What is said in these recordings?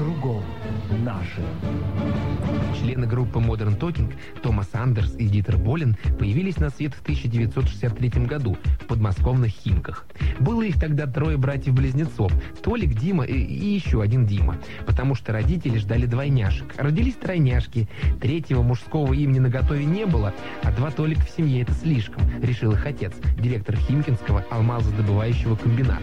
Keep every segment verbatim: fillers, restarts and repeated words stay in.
кругом наши. Члены группы Modern Talking Томас Андерс и Дитер Болин появились на свет в тысяча девятьсот шестьдесят третьем году в подмосковных Химках. Было их тогда трое братьев-близнецов – Толик, Дима и, и еще один Дима, потому что родители ждали двойняшек. Родились тройняшки, третьего мужского имени наготове не было, а два Толика в семье – это слишком, решил их отец, директор Химкинского алмазодобывающего комбината.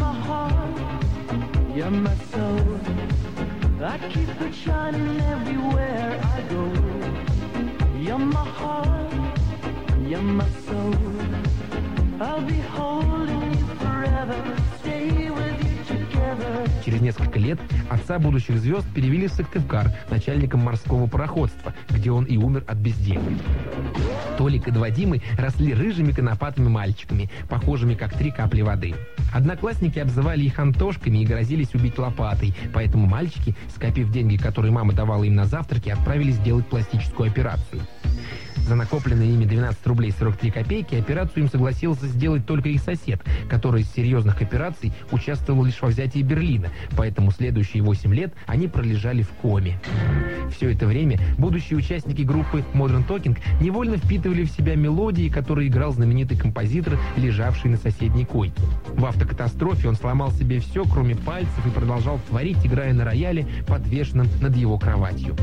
You're my soul. I keep it shining everywhere I go. You're my heart, you're my soul. I'll be holding you forever, stay with you together. Через несколько лет отца будущих звезд перевели в Сыктывкар начальником морского пароходства, где он и умер от безделья. Толик и два Димы росли рыжими конопатыми мальчиками, похожими как три капли воды. Одноклассники обзывали их антошками и грозились убить лопатой, поэтому мальчики, скопив деньги, которые мама давала им на завтраки, отправились делать пластическую операцию. За накопленные ими двенадцать рублей сорок три копейки операцию им согласился сделать только их сосед, который из серьезных операций участвовал лишь во взятии Берлина, поэтому следующие восемь лет они пролежали в коме. Все это время будущие участники группы Modern Talking невольно впитывали в себя мелодии, которые играл знаменитый композитор, лежавший на соседней койке. В автокатастрофе он сломал себе все, кроме пальцев, и продолжал творить, играя на рояле, подвешенном над его кроватью.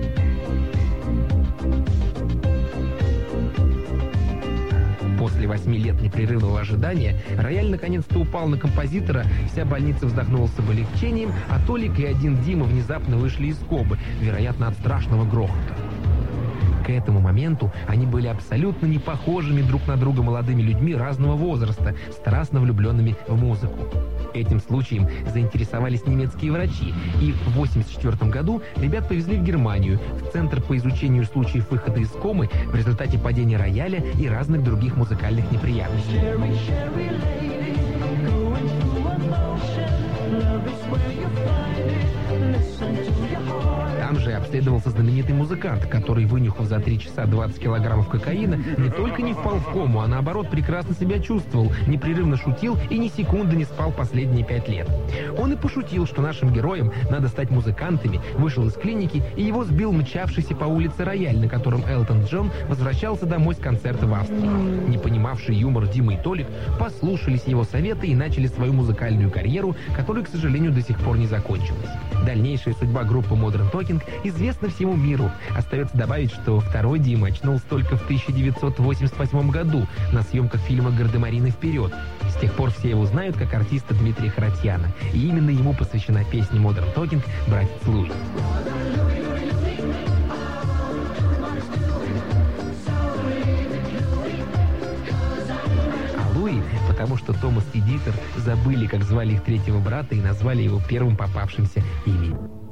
После восьми лет непрерывного ожидания рояль наконец-то упал на композитора, вся больница вздохнула с облегчением, а Толик и один Дима внезапно вышли из комы, вероятно, от страшного грохота. К этому моменту они были абсолютно не похожими друг на друга молодыми людьми разного возраста, страстно влюбленными в музыку. Этим случаем заинтересовались немецкие врачи, и в восемьдесят четвёртом году ребят повезли в Германию, в Центр по изучению случаев выхода из комы в результате падения рояля и разных других музыкальных неприятностей. Там же обследовался знаменитый музыкант, который, вынюхав за три часа двадцать килограммов кокаина, не только не впал в кому, а наоборот прекрасно себя чувствовал, непрерывно шутил и ни секунды не спал последние пять лет. Он и пошутил, что нашим героям надо стать музыкантами, вышел из клиники, и его сбил мчавшийся по улице рояль, на котором Элтон Джон возвращался домой с концерта в Австрии. Не понимавшие юмор Дима и Толик послушались его совета и начали свою музыкальную карьеру, которая, к сожалению, до сих пор не закончилась. Дальнейшая судьба группы Modern Talking известна всему миру. Остается добавить, что второй Дима очнулся только в тысяча девятьсот восемьдесят восьмом году на съемках фильма «Гардемарины вперед». С тех пор все его знают как артиста Дмитрия Харатьяна. И именно ему посвящена песня Modern Talking «Братец Луи». А Луи, потому что Томас и Дитер забыли, как звали их третьего брата, и назвали его первым попавшимся именем.